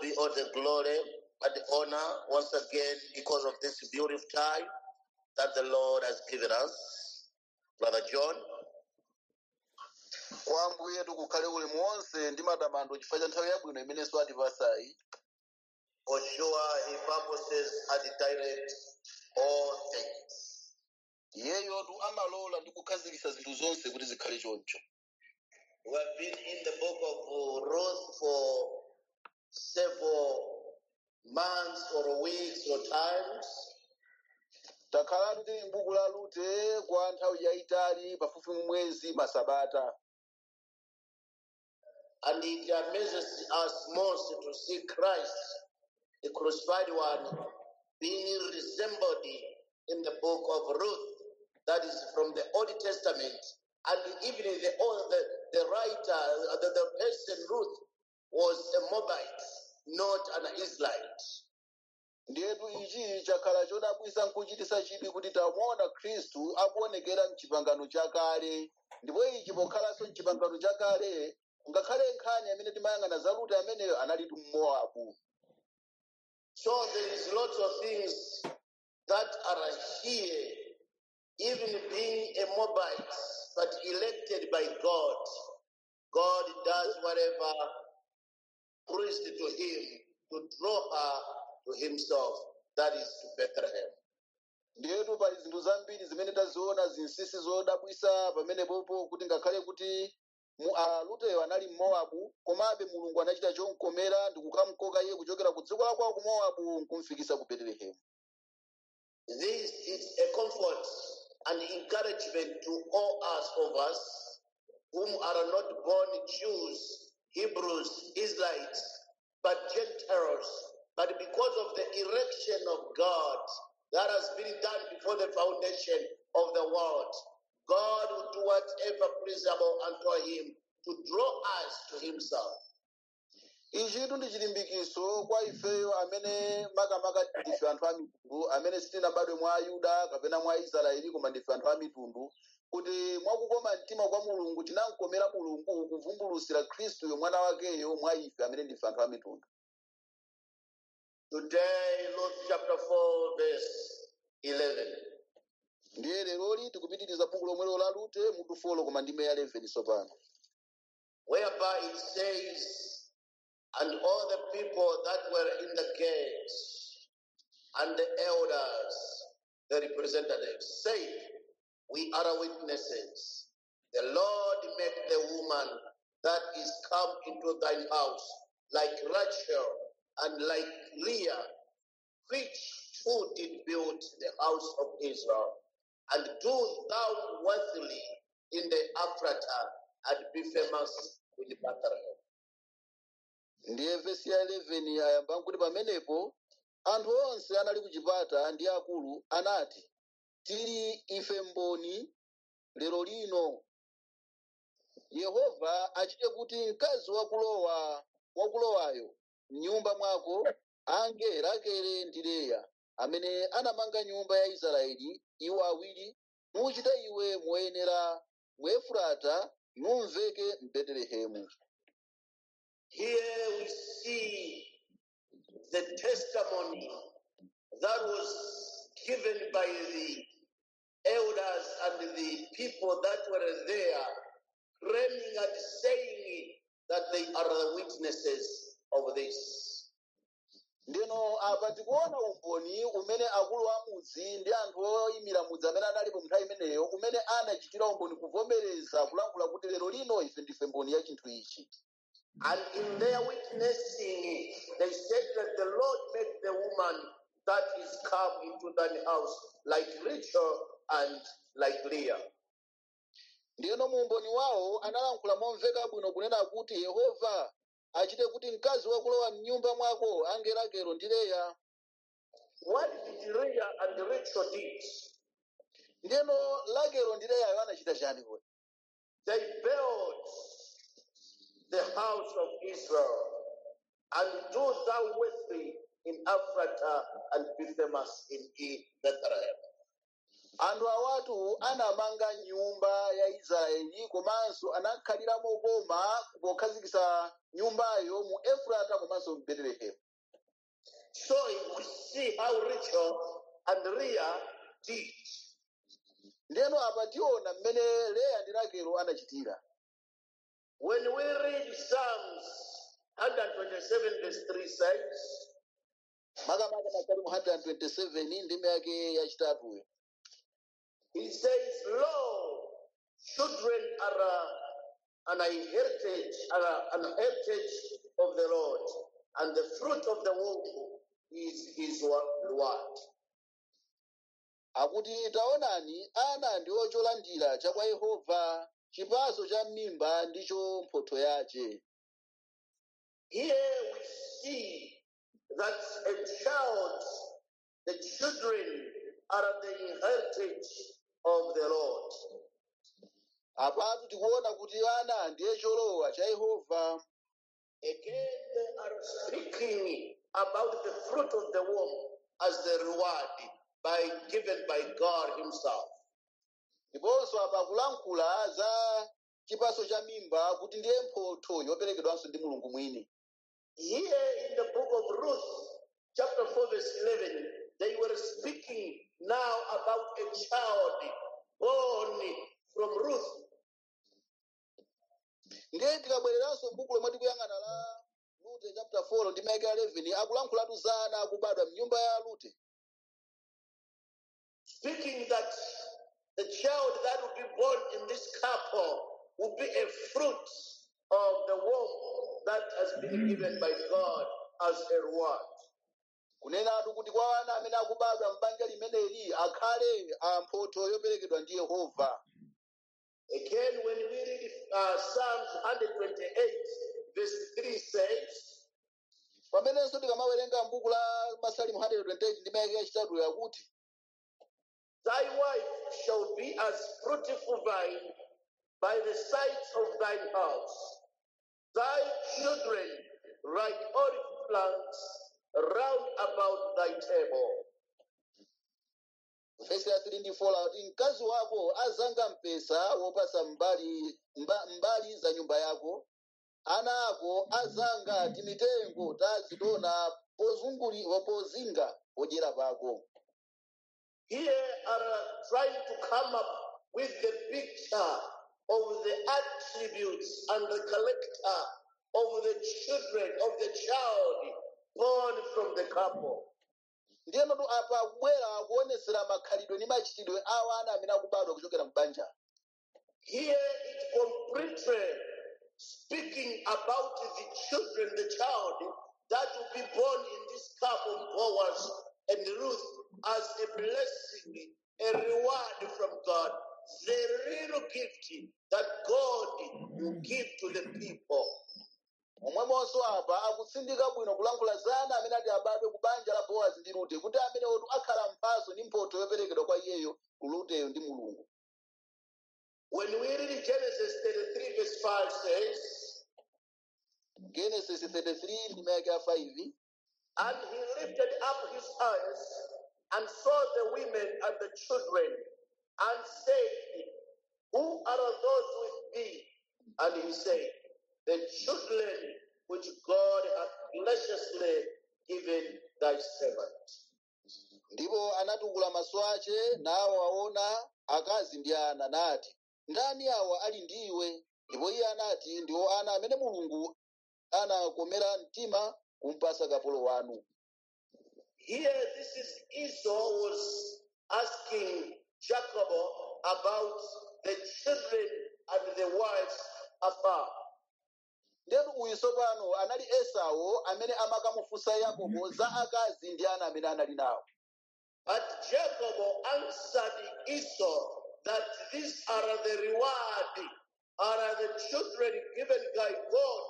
be all the glory and the honor once again because of this beautiful time that the Lord has given us. Brother John. Kwa Ambuye tukukhale ulemu wonse ndi matamando chifukwa cha nthawi yabwino imene atipasayi. For sure, His purposes are to direct all things. Iyeyo tu amalola ndi kukhazikitsa zinthu zonse kuti zikhale choncho. We have been in the book of Ruth for several months or weeks or times. Takhala tili m'buku la Rute kwa nthawi yayitali pafupi mwezi masabata. And it amazes us most to see Christ, the crucified one, being resembled in the book of Ruth, that is from the Old Testament. And even the writer, the person Ruth, was a Moabite, not an Israelite. Ndiyetu ichi chakhala chodabwitsa nkuchititsa chidwi kuti tamuona Khristu akuonekera m'chipangano chakale, ndipo ichi pokhalanso m'chipangano chakale ngakhale nkhani amene timayang'ana za Rute ameneyo anali Mmowabu. So there is lots of things that are here, even being a Moabite, but elected by God. God does whatever pleased to him to draw her to himself, that is to Bethlehem. Ndiyetu pali zinthu zambiri zimene taziona zinsinsi zodabwitsa pamene popo kuti ngakhale kuti Ruteyo anali Mmowabu, komabe Mulungu anachita chomkomera ndi kukamukoka iye kuchokera ku dziko la kwawo ku Mowabu nkumfikitsa ku Bethlehem. This is a comfort and encouragement to all of us whom are not born Jews, Hebrews, Israelites, but Gentiles. But because of the election of God that has been done before the foundation of the world, God will do whatever pleasurable unto him to draw us to himself. Ichitu ndi chilimbikitso kwa ifeyo amene makamaka ndife anthu a mitundu, amene sitinabadwe mwa Ayuda kapena mwa Israeli koma ndife anthu a mitundu, kuti mwakukoma mtima kwa Mulungu tinamkomera Mulungu kuvumbulutsira Khristuyo mwana wakeyo mwa ife amene ndife anthu a mitundu. Today, Luke chapter 4, verse 11. Ndiye leroli tikupitiriza buku lomwelo la Rute mutu 4 koma ndime ya 11 sopano. Whereby it says, and all the people that were in the gates, and the elders, the representatives, said, we are witnesses. The Lord made the woman that is come into thine house like Rachel and like Leah, which two did build the house of Israel. And do thou worthily in the Ephrata, and be famous with Bethlehem. Ndiye vesi ya 11 ayamba kuti pamenepo anthu onse anali ku chipata ndi akulu anati, tili ife mboni lero lino Yehova achite kuti mkazi wakulowayo m'nyumba mwako ange Rakele ndi Leya, amene anamanga nyumba ya Israeli, iwo awiri muchita iwe moyenera mu Efrata mumveke m'Betelehemu. Here we see the testimony that was given by the elders and the people that were there, claiming and saying that they are the witnesses of this. Ndino apa tikuona umboni umene akulu a mudzi ndi anthu oyimira mudzi amene analipo nthawi imeneyo umene anachitira umboni kuvomereza kulankhula kuti lero lino ife ndife mboni ya chinthu ichi. And in their witnessing, they said that the Lord made the woman that is come into thine house like Rachel and like Leah. Ndino muumboni wawo analankhula momveka bwino kunena kuti Yehova achite kuti mkazi wakulowa m'nyumba mwako ange Rakele ndi Leya. What did Leah and Rachel did? Ndino Rakele ndi Leya anachita chani kuti? They built the house of Israel, and do thou with me in Ephrata and be famous in Bethlehem. anthu awatu anamanga nyumba ya Israeli komanso anakhaliramo koma pokhazikitsa nyumbayo mu Efrata komanso mu Betelehemu. So we see how Rachel and Leah did. Ndeno apa tiona mmene Leya ndi Rakelo anachitira. When we read Psalms 127 verse 3 says, Makamaka Psalm 127 ndime yake yachitatuyo. it says, Lo, children are an heritage of the Lord, and the fruit of the womb is his reward. Akuti taonani ana ndiwo cholandira cha kwa Yehova, chipatso cha m'mimba ndicho mphotho yace. Here we see that the children are the heritage of the Lord. Apatu tikuona kuti ana ndiye cholowa cha Yehova. Again, they are speaking about the fruit of the womb as the reward given by God himself. Ndiponso apa kulankhula za chipatso cha mimba kuti ndiye mphotho yoperekedwanso ndi Mulungu mwini. Here in the book of Ruth, chapter 4, verse 11, they were speaking now about a child born from Ruth. Ndiye tikabwereranso m'buku lomwe tikuyang'ana la Rute chapter 4 ndime yake 11 akulankhulatu za ana akubadwa m'nyumba ya Rute. Speaking that the child that will be born in this couple will be a fruit of the womb that has been given by God as a reward. Kunenatu kuti kwa ana amene akubadwa m'banja limeneli akhale mphotho yoperekedwa ndi Yehova. Again, when we read Psalms 128, verse 3 says, pamenenso tikamawerenga m'buku la Masalimo 128 ndime yake yachitatu yakuti, thy wife shall be as fruitful vine by the sides of thine house, thy children like olive plants round about thy table. Verse ya 3 ndi 4 kuti mkazi wako azanga mpesa wopasa mbali za nyumba yako, ana ako azanga timitengo ta zidona pozinga podyera pako. Here are trying to come up with the picture of the attributes and the character of the children of the child born from the couple. Ndiyeno tu apa akubwera kuonesera makhalidwe ndi machitidwe awa ana amene akubadwa kuchokera m'banja. Here it completely speaking about the children, the child that will be born in this couple, Boaz and Ruth, as a blessing, a reward from God, the real gift that God will give to the people. Omwemonso apa akutsindika bwino kulankhula za ana amene ati abadwe ku banja la Boaz ndi Rute kuti amene otu akhala mphatso ndi mphotho yoperekedwa kwa iyeyo ku Ruteyo ndi Mulungu. When we read Genesis 33 verse 5 says, Genesis 33 ndime yake ya 5, and he lifted up his eyes and saw the women and the children and said, who are those with thee? And he said, the children which God hath graciously given thy servant. Ndipo anatukula maso ace nawo aona akazi ndi ana nati, ndani awa ali ndiwe? Ndipo iye anati, ndiwo ana amene Mulungu anakomera mtima kumpasa kapolo wanu. Here this is Esau was asking Jacob about the children and the wives afar. Ndetu uyu tsopano anali Esau amene amakamufunsa Yakobo za akazi ndi ana amene anali nawo. But Jacob answered Esau that these are the reward, are the children given by God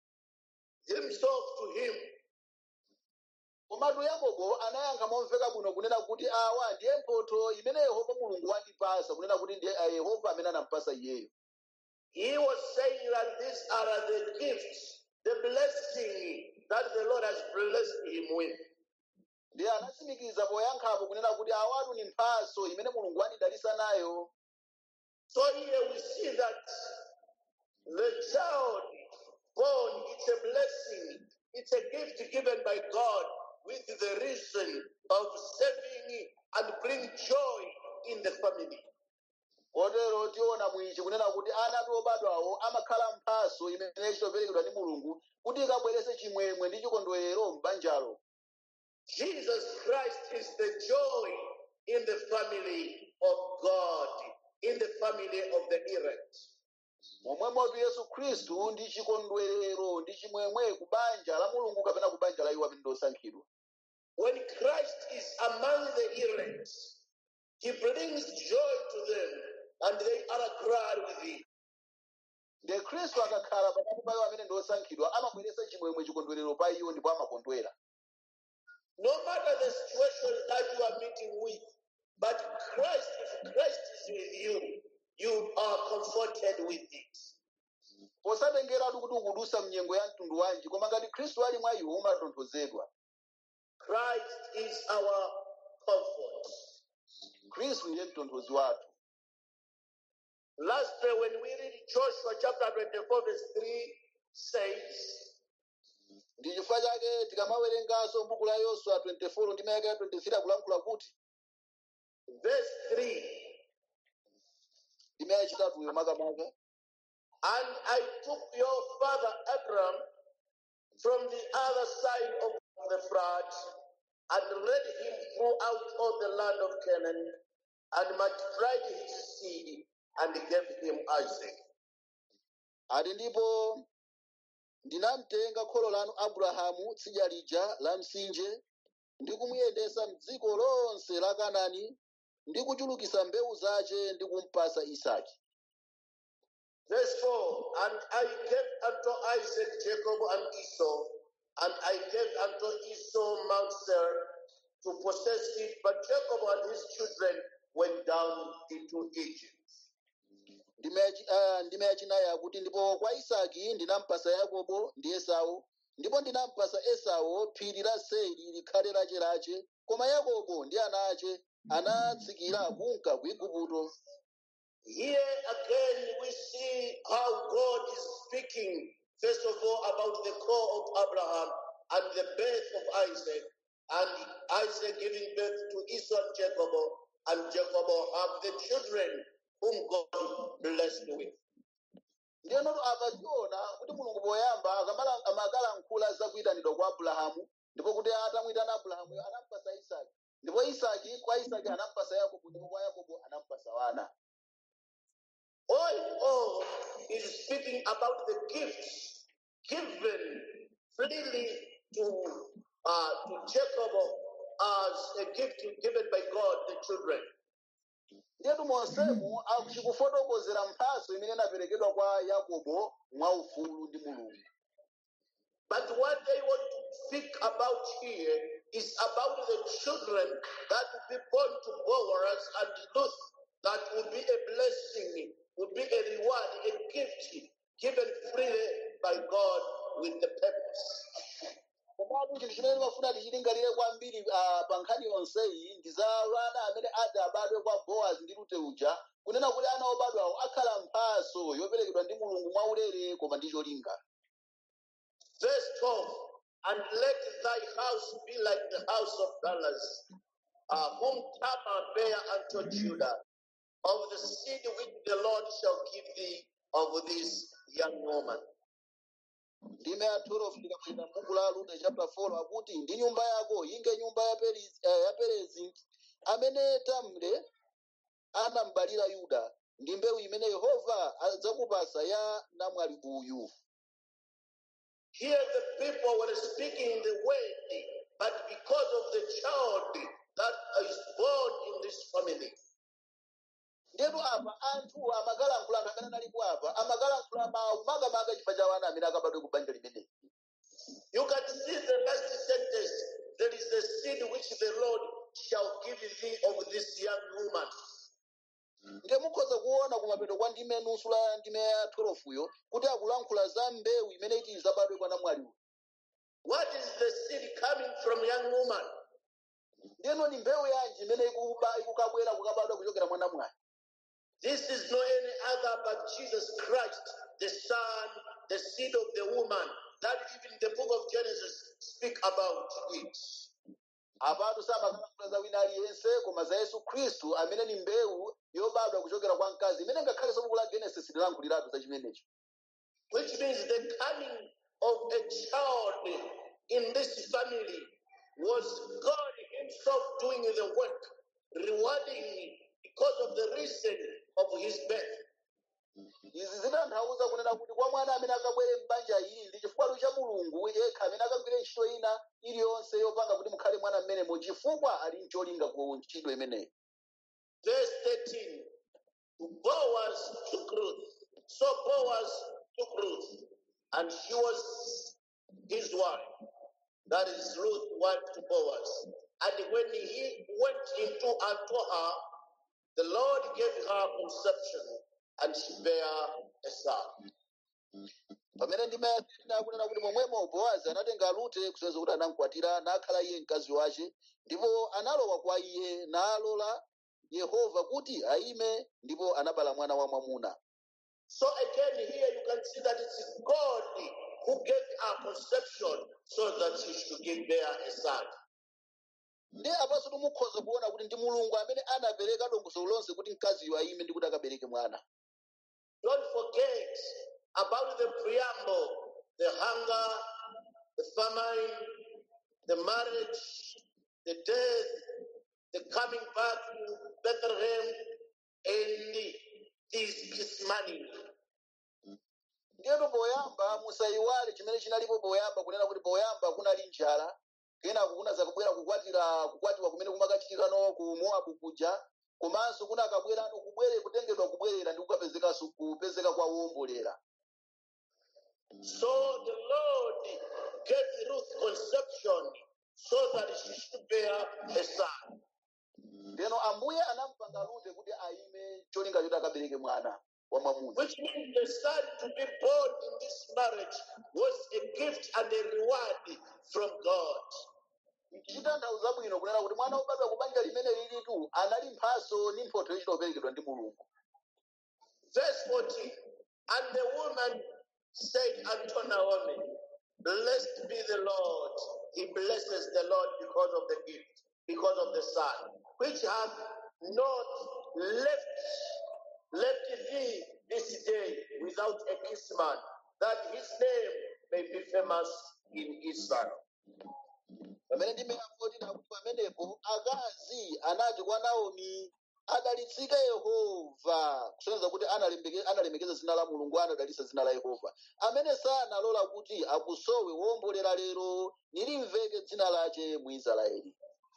himself to him. Komatu Yakobo anayankha momveka bwino kunena kuti awa ndiye mphotho imene Yehova Mulungu wandipasa, kunena kuti ndiye Yehova amene anampasa iyeyo. He was saying that these are the gifts, the blessing that the Lord has blessed him with. ndiye anatsimikiza poyankhapo kunena kuti awatu ni mphatso imene mulungu anidalitsa nayo. So here we see that the child born, it's a blessing, it's a gift given by God with the reason of saving and bring joy in the family. Kotero tiona mwichi kunena kuti ana ati obadwawo amakhala mphatso imene ichitoperekedwa ndi mulungu kuti ikabweretse chimwemwe ndi chikondwerero m'banjalo. Jesus Christ is the joy in the family of God, in the family of the elect. Momwemotu Yesu Khristu ndi chikondwerero ndi chimwemwe ku banja la mulungu kapena ku banja la iwo amene ndi osankhidwa. When Christ is among the elect, he brings joy to them and they are glad with him. Ndiye Khristu akakhala pakati pa iwo amene ndi osankhidwa amabweretsa chimwemwe chikondwerero pa iwo ndipo amakondwera. No matter the situation that you are meeting with, but if Christ is with you, you are comforted with it. Posatengeratu kuti ukudusa mnyengo ya mtundu wanji koma ngati Khristu ali mwa iwo umatonthozedwa. Christ is our comfort. Khristu ndiye mtonthozi wathu. Lastly, when we read Joshua chapter 24 verse 3 says, ndi chifukwa chake tikamawerenganso m'buku la Yoswa 24 ndi mayaka 23 akulankhula kuti verse 3, ndi mayaka chitatuyo makamaka. and I took your father Abraham from the other side of the flood and led him throughout all the land of Canaan and multiplied his seed and gave him Isaac. Ati ndipo ndinamtenga kholo lanu Abrahamu tsidya lija la mtsinje ndi kumuyendesa m'dziko lonse la Kanaani ndi kuchulukitsa mbewu zace ndi kumpasa Isaki. Verse 4, and I gave unto Isaac Jacob and Esau, and I gave unto Esau Mount Seir to possess it, but Jacob and his children went down into Egypt. Ndime yachinayi akuti ndipo kwa Isaki ndinampasa Yakobo ndi Esau, ndipo ndinampasa Esau phiri la Seiri likhale lace, koma Yakobo ndi ana ace anatsikira kunka ku Igupto. Here again we see how God is speaking, first of all, about the call of Abraham and the birth of Isaac, and Isaac giving birth to Esau and Jacob, and Jacob have the children whom God blessed with. Ndiyeno apa tiona kuti mulungu poyamba amakalankhula za kuyitanidwa kwa Abrahamu, ndipo kuti atamuyitana Abrahamu anampasa Isaki, ndipo Isaki kwa Isaki anampasa Yakobo, ndipo kwa Yakobo anampasa wana. All in all is speaking about the gifts given freely to Jacob as a gift given by God, the children. Ndiyetu monsemu akufotokozera mphatso imene inaperekedwa kwa Yakobo mwaufulu ndi mulungu. But what they want to speak about here is about the children that will be born to Boaz and Ruth, that would be a blessing, would be a reward, a gift given freely by God with the purpose. Komatu chinthu chimene mafuna tichilingalire kwambiri pa nkhani yonseyi ndi za ana amene ati abadwe kwa Boaz ndi Rute uja, kunena kuti ana obadwawo akhala mphatso yoperekedwa ndi mulungu mwaulere koma ndi cholinga. Verse 12, and let thy house be like the house of Dallas, whom Tamar bare unto Judah, of the seed which the Lord shall give thee of this young woman. Ndime ya 12 ndikamuyita m'buku la Rute chapter 4 akuti ndi nyumba yako inge nyumba ya Perezi amene Tamre anambalira Yuda, ndi mbewu imene Yehova adzakupasa ya namwali uyu. Here the people were speaking the word, but because of the child that is born in this family. Ndetu apa anthu amakalankhula anthu amene analipo apa amakalankhula mawu makamaka chifukwa cha wana amene akabadwe ku banja limene. You can see the last sentence, there is the seed which the Lord shall give thee of this young woman. Nde mukhoza kuona kumapeto kwa ndime nusu la ndime ya 12yo kuti akulankhula za mbewu imene iti izabadwe kwa namwali uyu. What is the seed coming from young woman? ndiyeno ni mbewu yanji imene ikukabwera kukabadwa kuchokera mwana mwayi. This is no any other but Jesus Christ, the Son, the seed of the woman, that even the book of Genesis speak about it. Apatu samakhala za wina aliyense koma za Yesu Khristu amene ni mbewu yobadwa kuchokera kwa mkazi imene ngakhale buku la Genesis lilankhuliratu za chimenecho. Which means the coming of a child in this family was God himself doing the work, rewarding because of the reason of his birth. Izi zitanthauza kunena kuti kwa mwana amene akabwere m'banja ili ndi chifukwa cha Mulungu yekha amene akagwire ntchito ina iliyonse yopanga kuti mukhale mwana mmenemo chifukwa ali ncholinga ku ntchito imeneyi. Verse 13, Boaz took Ruth. So Boaz took Ruth, and she was his wife. That is Ruth, wife to Boaz. And when he went unto her, the Lord gave her conception, and she bare a son. Pamene ndimayatira kunena kuti momwemo Boazi anatenga Rute kusonyeza kuti anamukwatira nakhala iye mkazi wace ndipo analowa kwa iye nalola Yehova kuti aime ndipo anabala mwana wa mwamuna. So again here you can see that it's God who gave her conception so that she should give bear a son. Ndi apaso mukhoza kuona kuti ndi Mulungu amene anapereka dongosolo lonse kuti mkaziyo aime ndi kuti akabereke mwana. Don't forget about the preamble, the hunger, the famine, the marriage, the death, the coming back to Bethlehem, and this money. Ndiyeno poyamba musayiwale chimene chinalipo poyamba kunena kuti poyamba kunali njala, kenako kunaza kubwera kukwatiwa kumene kumakachitikano ku Moabu kuja, komanso kunakabwerano kutengedwa kubwerera ndi kupezeka kwa uwombolera. So the Lord gave Ruth conception so that she should bear a son. Ndiyeno Ambuye anampanga Rute kuti aime cholinga choti akabereke mwana wa mwamuna. Which means the son to be born in this marriage was a gift and a reward from God. Chitanthauza bwino kunena kuti mwana wobadwa kubanja limene lilitu anali mphaso ndi mphotho yoperekedwa ndi Mulungu. Verse 14, and the woman said unto Naomi, blessed be the Lord. He blesses the Lord because of the gift, because of the son, which hath not left thee this day without a kinsman, that his name may be famous in Israel. Pamene ndime 14 akuti pamenepo akazi anati kwa Naomi, adalitsike Yehova, kusonyeza kuti analemekeza dzina la Mulungu, anadalitsa dzina la Yehova amene sanalola kuti akusowe wombolera lero nilimveke dzina lace mu Israeli.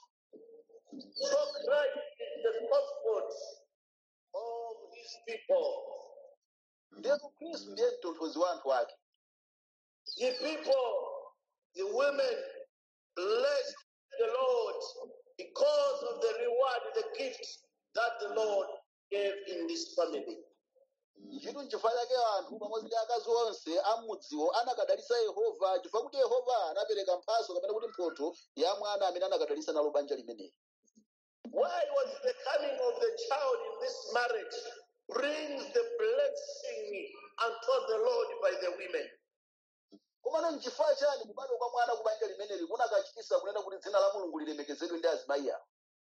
So Christ is the comfort of his people. Yesu Khristu ndiye mtonthozi wa anthu ake. The people, the women, bless the Lord because of the reward, the gift that the Lord gave in this family. Chitu n'chifukwa chake anthu pamodzi ndi akazi onse amudziwo anakadalitsa Yehova chifukwa kuti Yehova anapereka mphaso kapena kuti mphotho ya mwana amene anakadalitsa nalo banja limeneli. Why was the coming of the child in this marriage brings the blessing unto the Lord by the women? Komano n'chifukwa chani kubadwa kwa mwana ku banja limeneli kunakachitisa kunena kuti dzina la Mulungu lilemekezedwe ndi azimayi awo?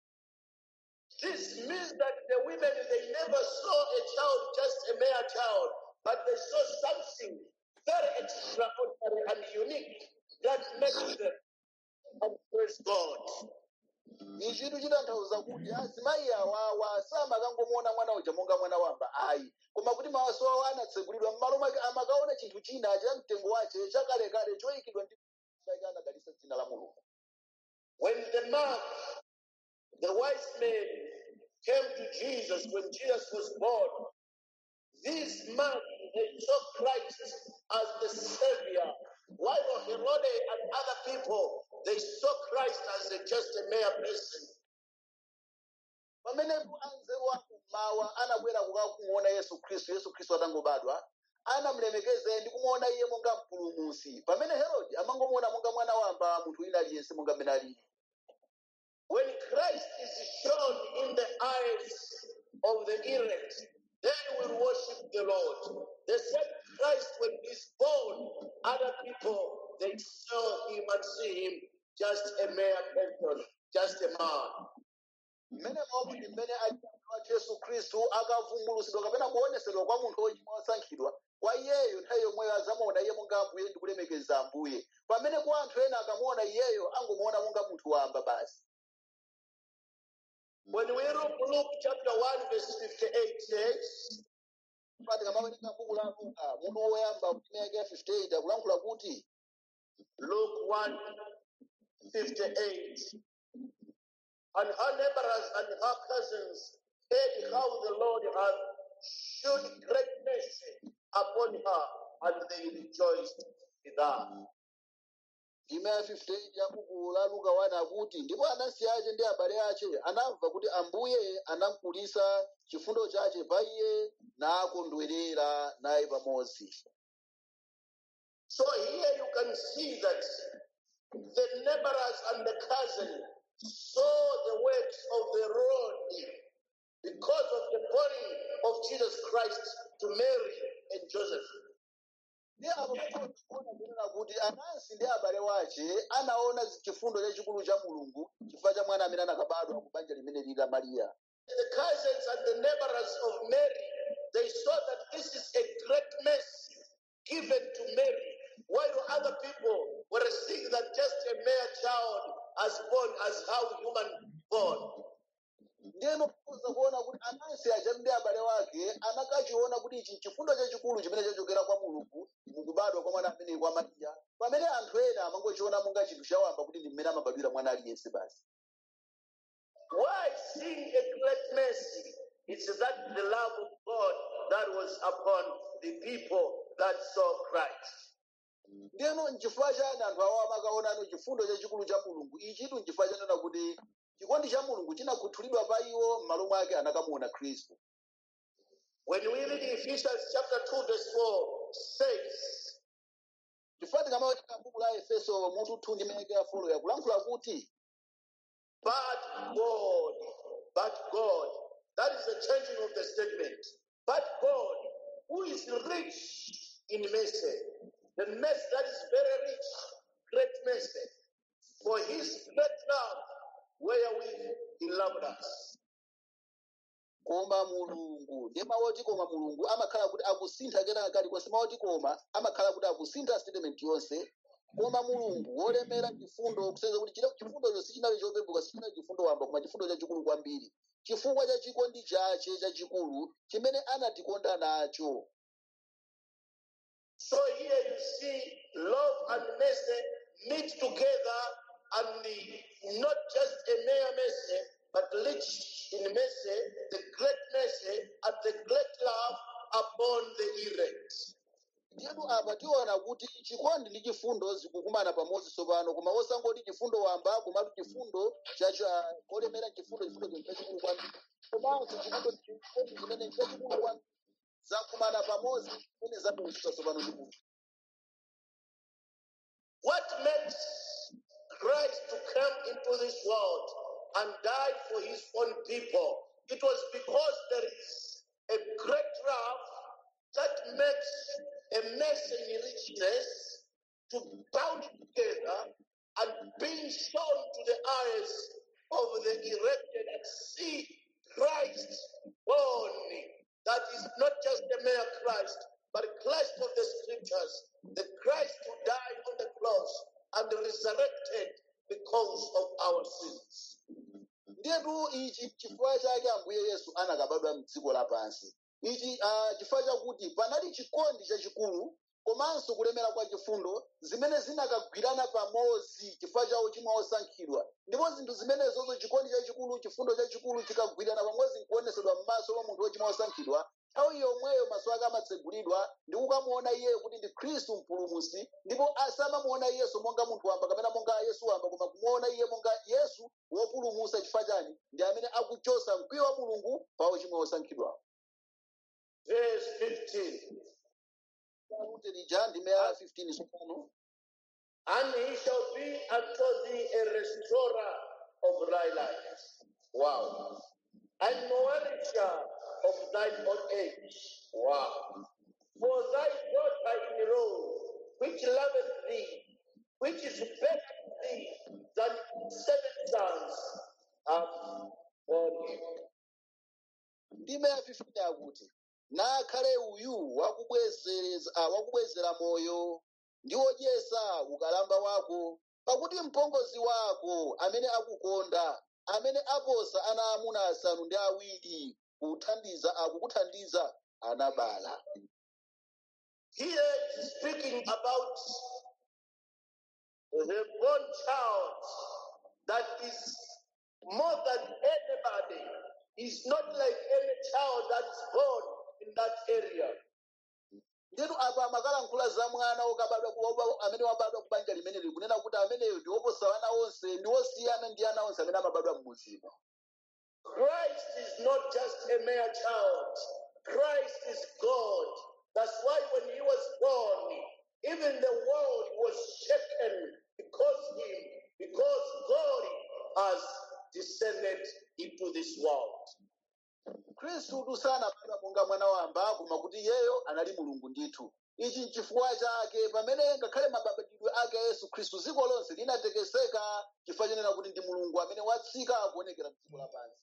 This means that the women, they never saw a child, just a mere child, but they saw something very extraordinary and unique that makes them and praise God. Ichitu chitanthauza kuti azimayi awawa samakangomuona mwana uja monga mwana wamba ayi, koma kuti maso awo anatsegulidwa m'malo mwake amakaona chinthu china cha mtengo wace chakalekale choyikidwa ndi anadalitsa dzina la Mulungu. When the wise men came to Jesus, when Jesus was born, these men, they saw Christ as the Savior, while Herod and other people, they saw Christ as just a mere person. Pamene anzeru akummawa anabwera kumuona Yesu Khristu atangobadwa, anamulemekeza ndi kumuona iye monga mpulumutsi, pamene Herode amangomuona monga mwana wamba, munthu wina aliyense monga mmene alili. When Christ is shown in the eyes of the elect, they will worship the Lord. The same Christ, when he's born, other people, they saw him and see him just a mere person, just a man. mmene mwakuti mmene wa Yesu Khristu akavumbulutsidwa kapena kuonesedwa kwa munthu wochimwa wosankhidwa, kwa iyeyo nthawi yomweyo azamuona iye monga Ambuye ndi kulemekeza Ambuye. Pamene kwa anthu ena akamuona iyeyo angomuona monga munthu wamba basi. When we read Luke chapter 1, verse 58 says, Pati kamawerenga buku la Luka mutu woyamba ndime yake ya 58 akulankhula kuti Luke 1:58. And her neighbors and her cousins heard how the Lord had showed great mercy upon her, and they rejoiced with her. ndime ya 58 ya buku la Luka 1 akuti ndipo anansi ache ndi abale ache anamva kuti Ambuye anamkulisa chifundo chache pa iye nakondwerera naye pamodzi. So here you can see that the neighbors and the cousin saw the works of the Lord because of the body of Jesus Christ to Mary and Joseph. Ndi akuona kuti anansi ndi abale wache anaona chifundo chachikulu cha Mulungu chifukwa cha mwana amene anakabadwa ku banja limene lili la Mariya. The cousins and the neighbors of Mary, they saw that this is a great mercy given to Mary, while other people were seeing that just a mere child as born as how human born. Ndeno kuza kuona kuti anansi aja ndi abale wake anakachiona kuti ichi chifundo chachikulu chimene chachokera kwa Mulungu mukubadwa kwa mwana amene kwa Mariya, pamene anthu ena amangochiona monga chinthu chawamba kuti ndi mmene amabadwira mwana aliyense basi. Why seeing a great mercy? It's that the love of God that was upon the people that saw Christ. Ndeno nchifukwa chani anthu awo amakaonano chifundo chachikulu cha Mulungu ichitu nchifukwa chanena kuti chikondi cha Mulungu chinakhuthulidwa pa iwo m'malo mwake anakamuona Khristu. When we read Ephesians chapter 2 verse 4 says, chifukwa tikamawerenga buku la Efeso mutu 2 ndime yake ya 4 yakulankhula kuti but God, that is the changing of the statement. But God, who is rich in mercy, the mercy that is very rich, great mercy, for his great love, wherewith he loved us. Koma Mulungu ndi mawoti koma Mulungu amakhala kuti akusintha kena kali kwa mawoti koma amakhala kuti akusintha statement yonse. Koma Mulungu wolemera chifundo kusenzera kuti chifundo sichinali chopepuka, sichinali chifundo wamba koma chifundo chachikulu kwambiri chifukwa cha chikondi chache chachikulu chimene anatikonda nacho. So here you see love and mercy meet together, and not just a mere mercy, but rich in mercy, the great mercy and the great love upon the elect. Ndinu apa tiona kuti chikondi ndi chifundo zikukumana pamodzi tsopano, koma osangoti chifundo wamba komatu chifundo chacha kolemera chifundo chachikulu kwambiri. Komanso chifundo chimene chachikulu kwambiri zakumana pamodzi zimene zapulumutsa tsopano ndi munthu. What makes Christ to come into this world and die for his own people? It was because there is a great love that makes a mercy in richness to bound together and being shown to the eyes of the elected and see Christ born. That is not just the mere Christ, but Christ of the scriptures, the Christ who died on the cross and resurrected because of our sins. Ndetu ichi chifukwa chake Ambuye Yesu anakabadwa m'dziko lapansi. Ichi chifukwa chakuti panali chikondi chachikulu komanso kulemera kwa chifundo zimene zinakagwirana pamodzi chifukwa cha uchimo osankhidwa. Ndipo zinthu zimenezozo chikondi chachikulu chifundo chachikulu chikagwirana pamodzi nkuonesedwa m'maso mwa munthu wochimwa osankhidwa. Nthawi yomweyo maso ake amatsegulidwa ndi kukamuona iye kuti ndi Khristu mpulumutsi, ndipo asamamuona Yesu monga munthu wamba kapena monga Yesu wamba, koma kumuona iye monga Yesu wopulumutsa. Chifukwa chani? Ndi amene akuchotsa mkwiyo wa Mulungu pa uchimo osankhidwa. Verse 15. And he shall be unto thee a restorer of thy life. Wow. And nourisher of thine old age. Wow. For thy daughter in law, which loveth thee, which is better to thee than 7 sons, have borne him. ndime ya 15 akuti nakhale uyu wakubwezera moyo ndi wodyesa ukalamba wako pakuti mpongozi wako amene akukonda amene aposa ana amuna asanu ndi awiri akukuthandiza anabala. Here is speaking about the born child that is more than anybody. Is not like any child that's born in that area. Ndinu apa amakalankhula za mwana amene wabadwa ku banja limeneli kunena kuti ameneyo ndi woposa ana onse ndi wosiyana ndi ana onse amene amabadwa m'mudzimo. Christ is not just a mere child. Christ is God. That's why when he was born, even the world was shaken because God has descended into this world. Khristu sanabadwa monga mwana wamba koma kuti iyeyo anali mulungu ndithu. Ichi n'chifukwa chake pamene ngakhale mabadwidwe ake Yesu Khristu dziko lonse linatekeseka chifukwa chonena kuti ndi mulungu amene watsika kuonekera m'dziko lapansi.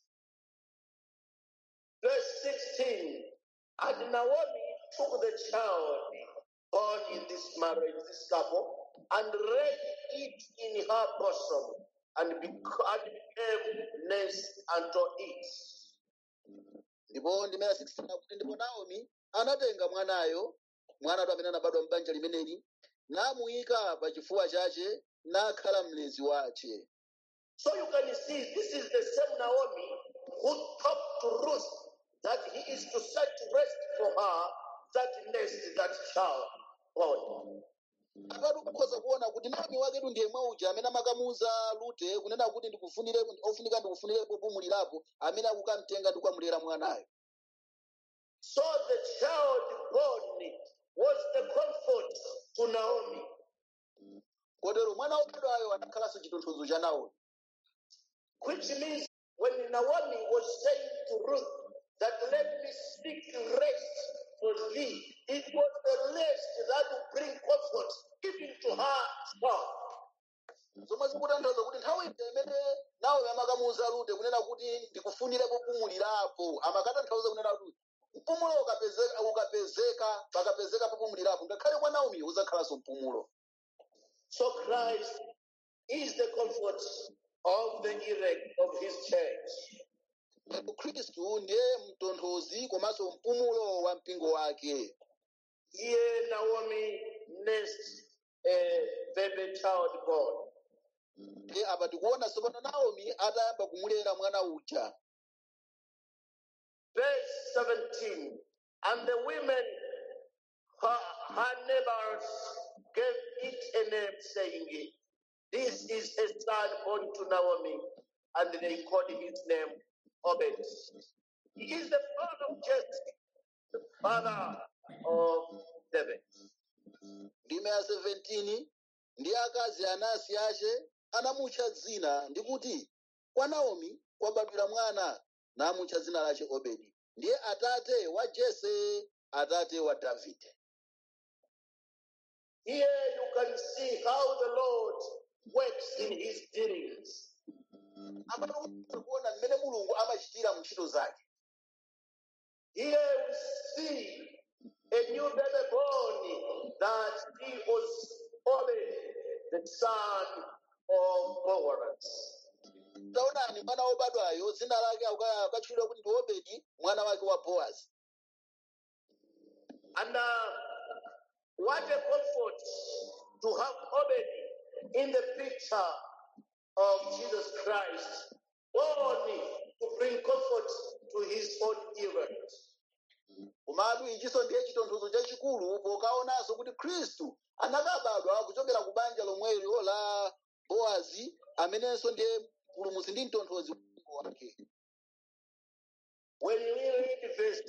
Verse 16, and Naomi took the child born in this marriage, this couple, and laid it in her bosom, and became nurse unto it. Ndipo ndime ya 16 akuti ndipo Naomi anatenga mwanayo mwana amene anabadwa m'banja limeneli namuyika pa chifuwa chache nakhala mlezi wace. So you can see this is the same Naomi who talked to Ruth that he is to set rest for her that nest, that child born. Apatu ukhoza kuona kuti Naomi waketu ndiye mwauja amene amakamuuza Rute kunena kuti ofunika ndikufunire popumulirapo amene akukamtenga ndi kukamulera mwanayo. So the child born was the comfort to Naomi. Kotero mwana wobadwayo anakhalanso chitonthozo cha Naomi. Which means when Naomi was saying to Ruth that let me speak rest for thee, it was the rest that would bring comfort even to her son. Zomwe zikutanthauza kuti nthawi imene Naomi amakamuuza Rute kunena kuti ndikufunire popumulirapo amakatanthauza kunena kuti mpumulo pakapezeka popumulirapo ngakhale kwa Naomi uzakhalanso mpumulo. So Christ is the comfort of the elect of his church. Khristu ndiye mtonthozi komanso mpumulo wa mpingo wake. Here Naomi nursed a baby child born. Apa tikuona tsopano Naomi atayamba kumulera mwana uja. Verse 17, and the women, her neighbors, gave it a name, saying, this is a son born to Naomi, and they called his name Obed. He is the father of Jesse, the father of David. Ndime ya 17 ndi akazi anasi ace anamutcha dzina ndikuti kwa Naomi kwabadwira mwana namutcha dzina lace Obedi. Ndiye atate wa Jese, atate wa Davide. Here you can see how the Lord works in his dealings. Apa tikuona mmene Mulungu amachitira ntchito zake. Here we see a new baby born that he was Obed, the son of Boaz. Taonani mwana wobadwayo dzina lake akatchulidwa kuti ndi Obedi mwana wake wa Boaz. And what a comfort to have Obed in the picture of Jesus Christ, born to bring comfort to his own errand. Komatu ichiso ndiye chitonthozo chachikulu pokaonanso kuti Khristu anakabadwa kuchokera ku banja lomwelo la Boazi amenenso ndiye mpulumutsi ndi mtonthozi wake. When we read verse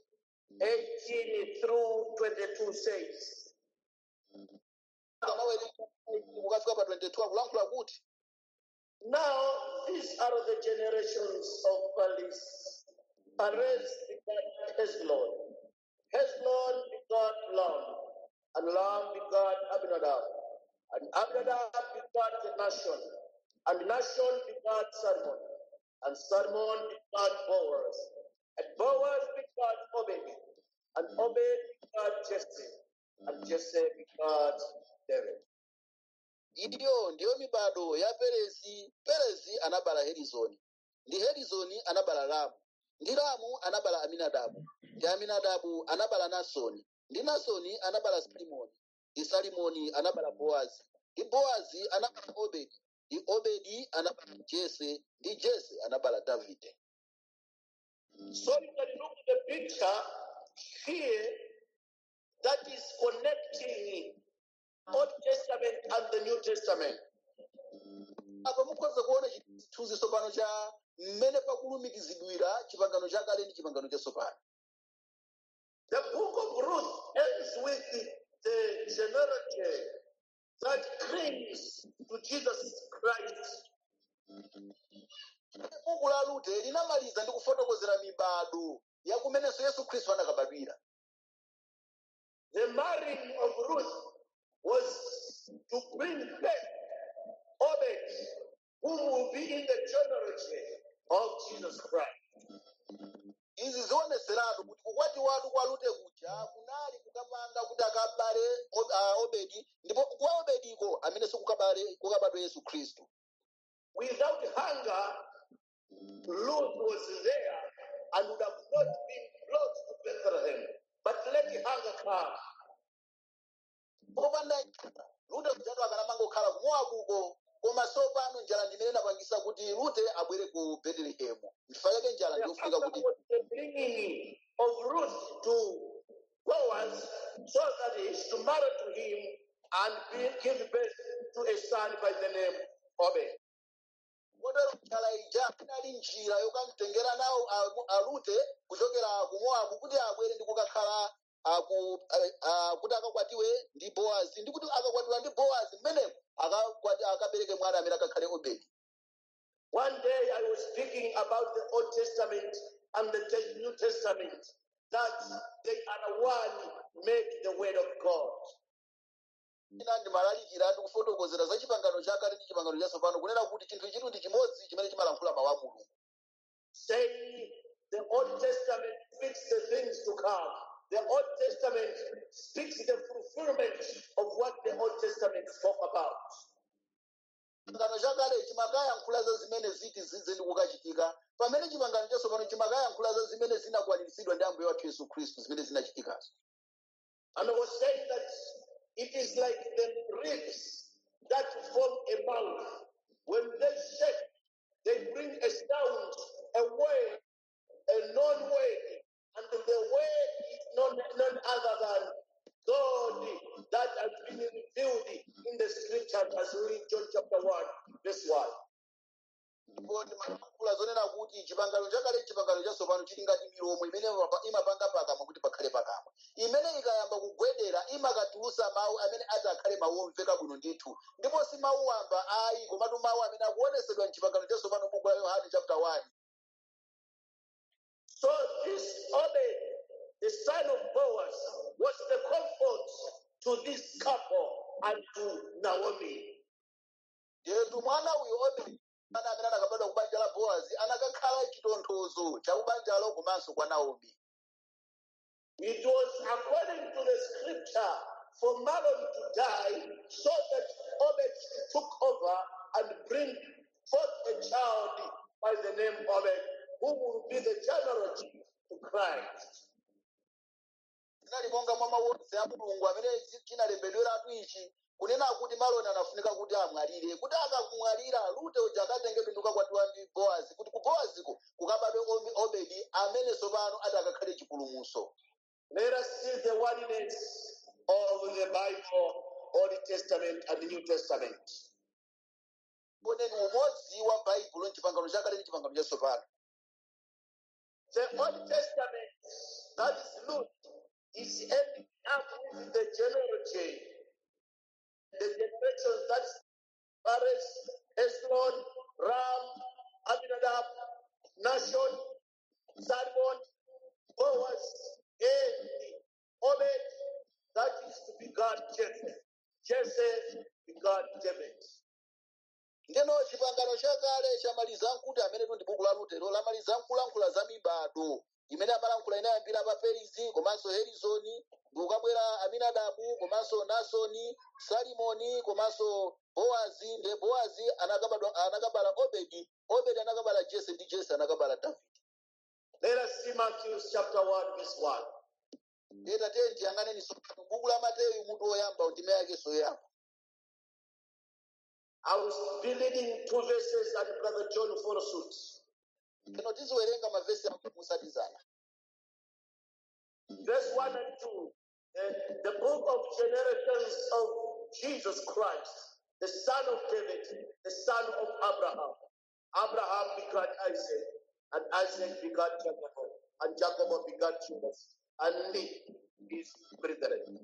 18 through 22 says, Ukafika pa 22 akulankhula kuti Now, these are the generations of Perez. Perez begot Hezlon. Hezlon begot Lam. And Lam begot Abinadab. And Abinadab begot Nashon. And Nashon begot Salmon. And Salmon begot Boaz. And Boaz begot Obed. And Obed begot Jesse. And Jesse begot David. Iyo ndiyo mibado ya Perezi. Perezi anabala Herizoni. Ndi Herizoni anabala Ramu. Ndi Ramu anabala Aminadabu. Ndi Aminadabu anabala Nasoni. Ndi Nasoni anabala Salimoni. Ndi Salimoni anabala Boazi. Ndi Boazi anabala Obedi. Ndi Obedi anabala Jese. Ndi Jese anabala Davide. So you can look at the picture here that is connecting Old Testament and the New Testament. Apa mukhoza kuona chithunzi tsopano cha mmene pakulumikizidwira chipangano cha kale ndi chipangano cha tsopano. The book of Ruth ends with the genealogy that clings to Jesus Christ. Buku la Rute linamaliza ndi kufotokozera mibado ya kumenenso Yesu Khristu anakabadwira. The marrying of Ruth was to bring back Obed, who will be in the genealogy of Jesus Christ. Izi zioneseratu kuti kukwatiwatu kwa Rute kuja kunali kukapanga kuti akabale Obedi, ndipo kwa Obediko amenenso kukabadwa Yesu Khristu. Without hunger, Ruth was there and would have not been brought to Bethlehem. But let hunger come. Popanda Rute kujatu akanamangokhala ku Mowabuko, koma tsopano njala ndimene inapangisa kuti Rute abwere ku Betelehemu. Chifukwa chake njala The ndiyofika hunger kuti was the bringing of Ruth to Boaz so that he is to marry to him and give birth to a son by the name Obed. Kotero njala ija inali njira yokamtengera nawo Rute kuchokera ku Mowabu kuti abwere ndi kukakhala kuti akakwatiwe ndi Boazi, ndi kuti akakwatiwa ndi Boazi mmene akabereke mwana amene akakhale Obedi. One day I was speaking about the Old Testament and the New Testament, that they are one, make the word of God. Ina ndimalalikira ndi kufotokozera za chipangano cha kale ndi chipangano cha tsopano kunena kuti chinthu chitu ndi chimodzi chimene chimalankhula mawu a Mulungu. Saying the Old Testament speaks the things to come. The Old Testament speaks the fulfillment of what the Old Testament spoke about. Chipangano cha kale chimakayankhula za zimene ziti zize ndi kukachitika, pamene chipangano cha tsopano chimakayankhula za zimene zinakwaniritsidwa ndi Ambuye wathu Yesu Khristu, zimene zinachitikazo. And I was saying that it is like the ribs that form a mouth. When they shake, they bring a sound, a word, a known word, and the word is none other than God that has been revealed in the scriptures as we read John chapter 1, verse 1. Ndipo ndimalankhula zonena kuti chipangano cha kale ndi chipangano cha tsopano chili ngati milomo imene imapanga pakamwa kuti pakhale pakamwa. Imene ikayamba kugwedera imakatulutsa mawu amene ati akhale mawu omveka bwino ndithu. Ndipo si mawu wamba ayi, komatu mawu amene akuonesedwa m'chipangano cha tsopano buku la Yohane chapter 1. So this Obed, the son of Boaz, was the comfort to this couple and to Naomi. Ndetu mwana uyu Obedi ana amene anakabadwa ku banja la Boazi anakakhala chitonthozo cha kubanjalo komanso kwa Naomi. It was according to the scripture for Mahlon to die so that Obed took over and bring forth a child by the name Obed, who will be the genealogy to Christ. Zinali monga mwa mawonse a Mulungu amene chinalembedweratu ichi kunena kuti Mahloni anafunika kuti amwalire, kuti akamwalira Rute uja akatenge pindu kakwatiwa ndi Boazi, kuti ku Boaziko kukabadwe Obedi amene tsopano ati akakhale chipulumutso. Let us see the oneness of the Bible, Old Testament and the New Testament. Oneni umodzi wa Baibulo m'chipangano cha kale ndi chipangano cha tsopano. The Old Testament, that is Luke, is ending up with the genealogy, the generations, that's Perez, Hezron, begot Jesse. Jesse begot David. Ndeno chipangano chakale chamaliza nkuti amene ndi buku la Lutero lamaliza nkulankhula za mibado imene amalankhula inayambira pa Perizi komanso Herizoni ndi ukabwera Aminadabu komanso Nasoni, Salimoni komanso Boazi. Nde Boazi anakabala Obedi, Obedi anakabala Jese ndi Jese anakabala David. Let us see Matthew chapter 1 verse 1. Ndeta tenti yang'aneni sokano buku la Mateyu mutu woyamba ndime yake soyamba. I will be reading 2 verses and Brother John will follow suit. Kino tiziwerenga mavesi musatizana. Verse 1 and 2. The book of generations of Jesus Christ, the son of David, the son of Abraham. Abraham begot Isaac, and Isaac begot Jacob, and Jacob begot Judas, and his brethren.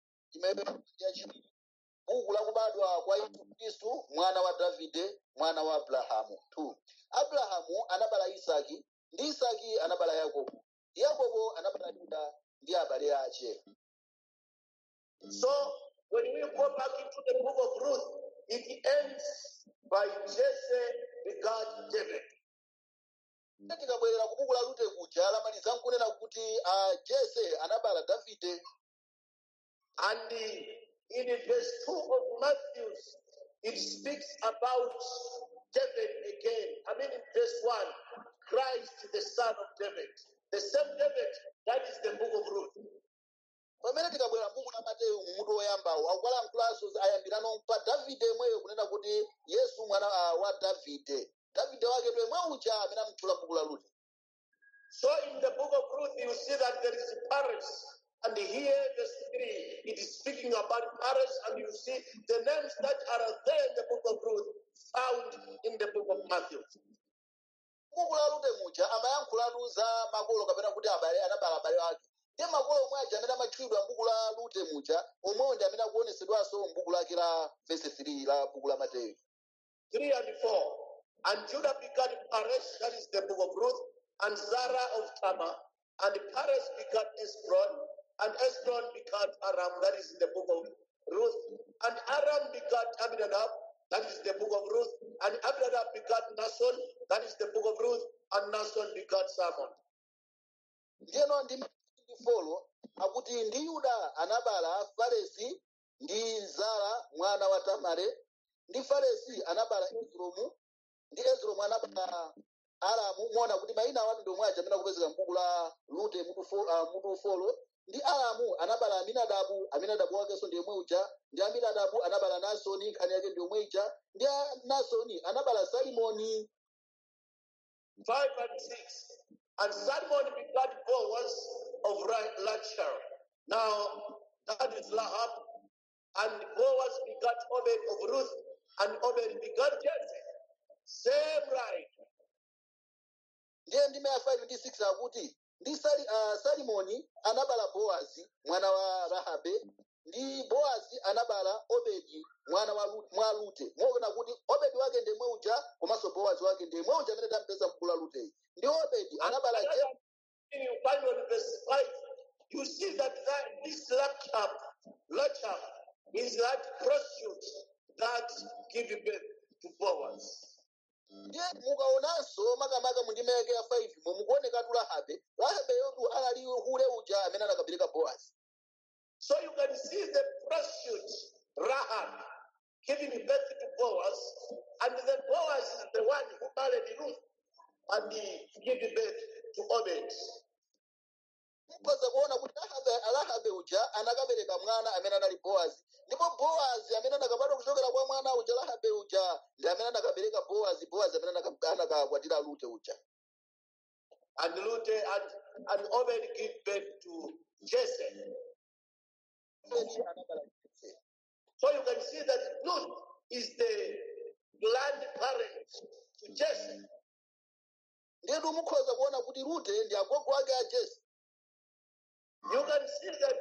Buku la kubadwa kwa Yesu Kristu mwana wa Davide mwana wa Abrahamu. 2. Abrahamu anabala Isaki ndi Isaki anabala Yakobo. Yakobo anabala Yuda ndi abale ache. So when we go back into the book of Ruth, it ends by Jesse begot David. Tikabwerera ku buku la Rute kuja lamaliza nkunena kuti Jesse anabala Davide. And in verse 2 of Matthew, it speaks about David again. I mean, in verse 1, Christ, the son of David. The same David, that is the book of Ruth. Pamene tikabwera buku la Mateyu mutu woyambawo akukwala mkulaso ayambirano pa Davide mweyo kunena kuti Yesu mwana wa Davide. Davide wake mwe uja amene amutchula buku la Rute. So in the book of Ruth, you see that there is Paris. And here, verse 3, it is speaking about Paris, and you see the names that are there in the book of Ruth found in the book of Matthew. Buku la Rute muja amayankhulatu za makolo kapena kuti anabala abale ake. Ndi makolo omwe aja amene amatchulidwa m'buku la Rute muja omwewo ndi amene akuonesedwanso m'buku lake la verse 3 la buku la Mateyu. 3 and 4. And Judah begot Paris, that is the book of Ruth, and Zara of Tamar, and Paris begot Esbron, and Esbron begot Aram, that is in the book of Ruth, and Aram begot Abinadab, that is the book of Ruth, and Abinadab begot Nason, that is the book of Ruth, and Nason begot Salmon. Ndiyeno ndi folo akuti ndi Yuda anabala Faresi ndi Zara mwana wa Tamare, ndi Faresi anabala Ezromu, ndi Ezromu anabala Aramu. Muona kuti mayina awatu ndi omwe aja amene akupezeka m'buku la Rute mutu folo. Ndi Aramu anabala Aminadabu, Aminadabu wakenso ndi omwe uja, ndi Aminadabu anabala Nasoni, nkhani yake ndi omwe ija, ndi Nasoni anabala Salimoni. 5 and 6. And Salmon begot Boaz of Lachar. Now, that is Lahab. And Boaz begot Obed of Ruth, and Obed begot Jesse. Same right. Ndiye ndime ya 5 ndi 6 akuti ndi Salimoni anabala Boazi mwana wa Rahabe, ndi Boazi anabala Obedi mwana wa Rute. Muona kuti Obedi wake ndi mwe uja komanso Boazi wake ndi mwe uja amene tampeza m'buku la Rute. Ndi Obedi anabala you find on verse 5, you see that this Lachab is that prostitute that give birth to Boaz. Ndiye mukaonanso makamaka mu ndime yake ya 5 mukuonekatu Rahabe. Rahabe yotu anali hule uja amene anakabereka Boazi. So you can see the prostitute Rahab giving birth to Boaz, and then Boaz is the one who married Ruth and he gave birth to Obed. Mukhoza kuona kuti Rahabe uja anakabereka mwana amene anali Boazi, ndipo Boazi amene anakabadwa kuchokera kwa mwana uja Rahabe uja ndi amene anakabereka Boazi, Boazi amene anakakwatira Rute uja. And Rute and Obed gave birth to Jesse. So you can see that Ruth is the grandparent to Jesse. Ndiye mukhoza kuona kuti Rute ndi agogo ake a Jesse. You can see that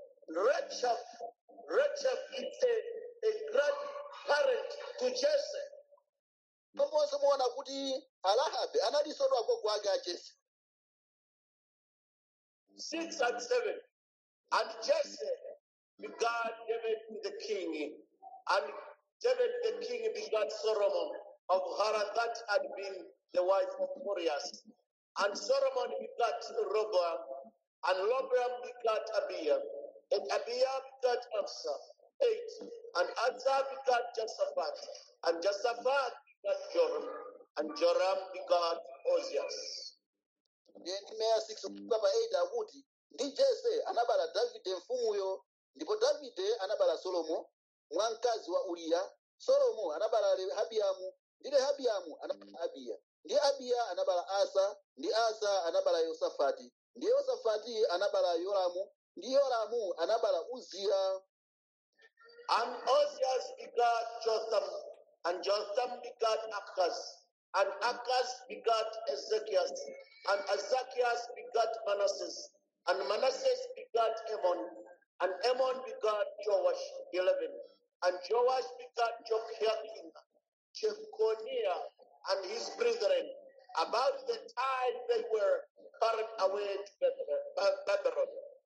Rachel is a grandparent to Jesse. Nomonso muona kuti Rahabe analinso agogo ake a Jesse. 6 and 7. And Jesse begat David the king, and David the king begat Solomon of Haran, that had been the wife of Urias. And Solomon begat Rehoboam, and Rehoboam begat Abiah, and Abiah begat Asa, 8. And Asa begat Josaphat, and Josaphat begat Joram, and Joram begat Ozias. Ndi meya 6 kuka pa 8 akuti ndi Jese anabala Davide mfumuyo, ndipo Davide anabala Solomo mwamkazi wa Uriya. Solomo anabala Rehabiamu, ndi Rehabiamu anabala Abiya, ndi Abiya anabala Asa, ndi Asa anabala Yosafati, ndi Yosafati anabala Yoramu, ndi Yoramu anabala Uziya. And Ozias begat Jotham, and Jotham begat Achaz, and Achaz begat Ezekias, and Ezekias begat Manasseh, and Manasseh begat Ammon, and Ammon begat Joash, 11. And Joash begat Joachim, Jeconiah, and his brethren, about the time they were carried away to Babylon.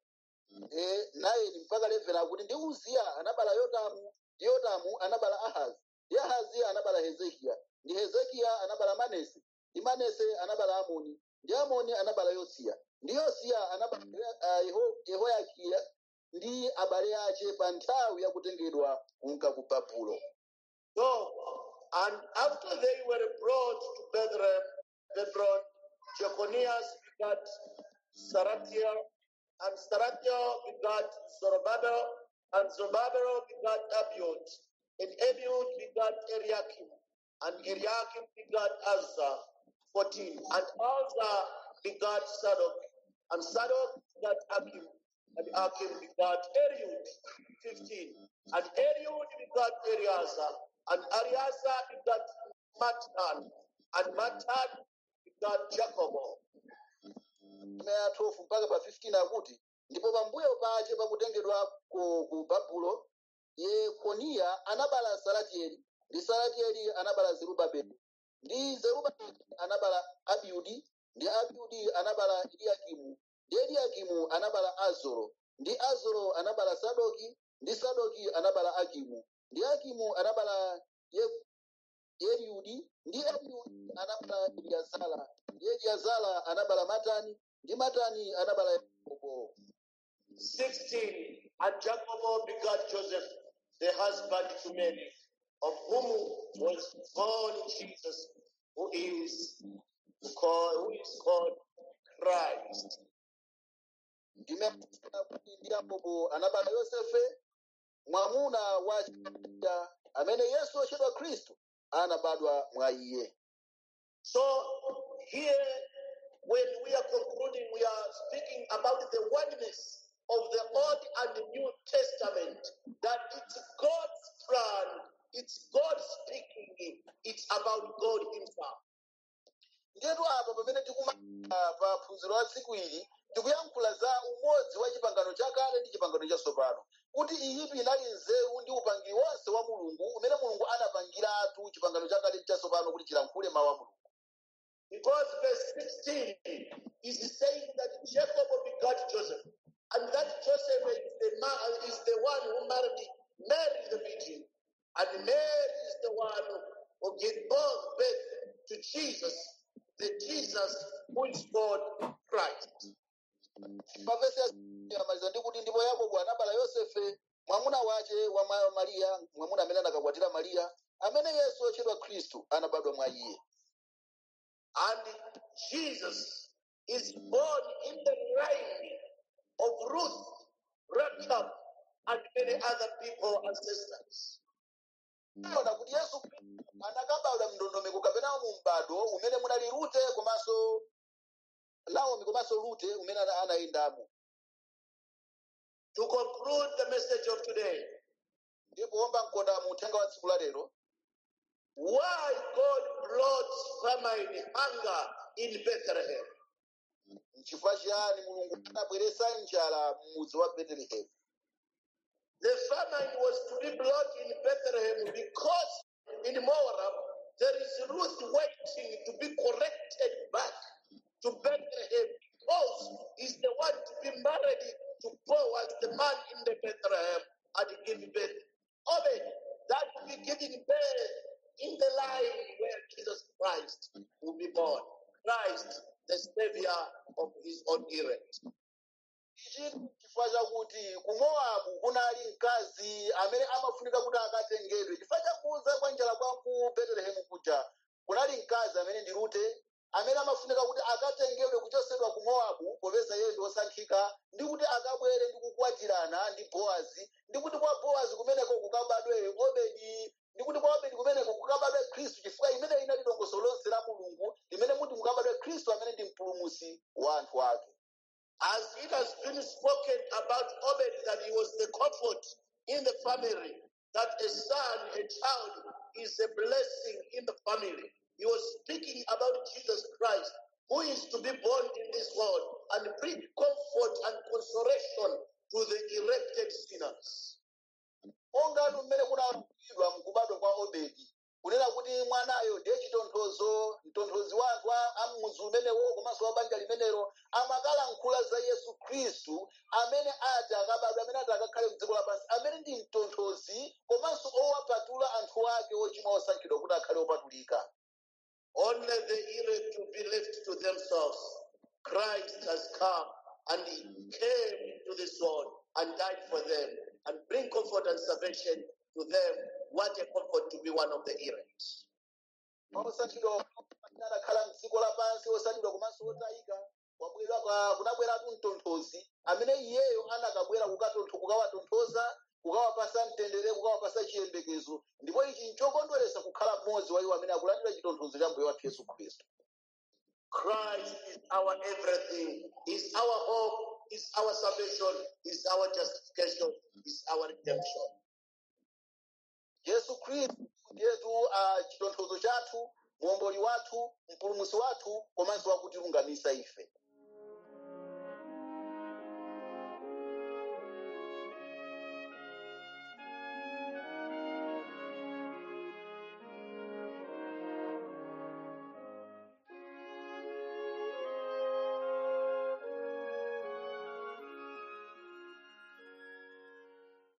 Naye ni mpaka 11 akuti ndi Uziya anabala Yotamu, ndi Yotamu anabala Ahazi, ndi Ahazi anabala Hezekiya, ndi Hezekiya anabala Manase, ndi Manase anabala Amoni, ndi Amoni anabala Yosiya, ndi Yosiya anabala Yehoyakia, ndi abale ache pa nthawi ya kutengedwa kunka ku Babulo. So, and after they were brought to Bethlehem, Jeconias begat Saratiel, and Saratiel begat Zorobabel, and Zorobabel begat Abiud, and Abiud begat Eliakim, and Eliakim begat Azza, 14. And Azza begat Sadok, and Sadok begat Akim, and Akim begat Eliud, 15. And Eliud begat Eleazar, and Eleazar begat Matan, and Matan begat Jacobo. Meya 12 mpaka pa 15 akuti ndipo pambuyo pache pakutengedwa ku Babulo, Yekoniya anabala Salatieli, ndi Salatieli anabala Zerubabeli, ndi Zerubabeli anabala Abiudi, ndi Abiudi anabala Eliakimu, ndi Eliakimu anabala Azoro, ndi Azoro anabala Sadoki, ndi Sadoki anabala Akimu, ndi Akimu anabala Eliudi, ndi Eliudi anabala Eliazara, ndi Eliazara anabala Matani, ndi Matani anabala Yakobo. 16. And Jacob begat Joseph, the husband to Mary, of whom was born Jesus, who is called Christ. Ndi Yakobo anabala Yosefe, mwamuna wa Maria, amene Yesu otchedwa Khristu anabadwa mwa iye. So here, when we are concluding, we are speaking about the oneness of the Old and the New Testament, that it's God's plan, it's God speaking, it's about God himself. Ndetu apa pamene tikumaliza pa phunziro la tsiku ili tikuyankhula za umodzi wa chipangano chakale ndi chipangano chatsopano, kuti iyitu inali nzeru ndi upangi wonse wa Mulungu umene Mulungu anapangiratu chipangano chakale ndi chatsopano kuti chilankhule mawu a Mulungu. Because verse 16 is saying that Jacob begot Joseph, and that Joseph is the one who married Mary the Virgin, and Mary is the one who gave birth to Jesus, the Jesus who is called Christ. Pavesi yamaliza ndi kuti ndipo Yakobo anabala Yosefe, mwamuna wache wa Maria, mwamuna amene anakakwatira Maria, amene Yesu otchedwa Khristu anabadwa mwa iye. And Jesus is born in the line of Ruth, Rahab, and many other people and sisters. Ona kuti Yesu anakabala mndondomeko kapena mu m'bado umene munali Rute komanso Naomi komanso Rute umene anayendamo. To conclude the message of today, ndipo omba mkonda mu uthenga wa tsiku la lero, why God brought famine, hunger in Bethlehem? N'chifukwa chiyani Mulungu anabweretsa njala m'mudzi wa Bethlehem? The famine was to be brought in Bethlehem because in Moab there is Ruth waiting to be corrected back to Bethlehem, because he's the one to be married to Boaz, the man in the Bethlehem, and give birth. Obed, that will be giving birth in the line where Jesus Christ will be born. Christ, the savior of his own elect. Ichi chifukwa chakuti ku Mowabu kunali mkazi amene amafunika kuti akatengedwe. Chifukwa chakuza kwa njala kwa ku Betelehemu kuja kunali mkazi amene ndi Rute amene amafunika kuti akatengedwe kuchosedwa ku Mowabu popeza iye ndi wosankhika ndi kuti akabwere ndi kukwatirana ndi Boazi ndi kuti kwa Boazi kumeneko kukabadwe Obedi ndi kuti kwa Obedi kumeneko kukabadwe Khristu chifukwa imene inali dongosolo lonse la Mulungu limene muti mukabadwe Khristu amene ndi mpulumutsi wa anthu ake. As it has been spoken about Obed, that he was the comfort in the family, that a son, a child, is a blessing in the family. He was speaking about Jesus Christ, who is to be born in this world and bring comfort and consolation to the elected sinners. Ongatu mmene kunawulidwa mkubadwa kwa Obedi kunena kuti mwanayo ndiye chitonthozo mtonthozi wa anthu a mudzi umenewo komanso wa banja limenelo amakalankhula za Yesu Khristu amene ati akabadwa amene ati akakhale m'dziko lapansi amene ndi mtonthozi komanso owapatula anthu ake ochimwa osankhidwa kuti akhale opatulika. Only the elect will be left to themselves. Christ has come and he came into this world and died for them and bring comfort and salvation to them. What a comfort to be one of the elect. Osankhidwa anakhala m'dziko lapansi osankhidwa komanso otayika kunabweratu mtonthozi amene iyeyo anakabwera kukawatonthoza kukawapasa mtendere kukawapasa chiyembekezo ndipo ichi nchokondweretsa kukhala mmodzi wa iwo amene akulandira chitonthozo cha Mbuye wathu Yesu Khristu. Christ is our everything, is our hope, is our salvation, is our justification, is our redemption. Yesu Khristu ndiyetu chitonthozo chathu, muomboli wathu, mpulumutsi wathu komanso wakutilungamitsa ife.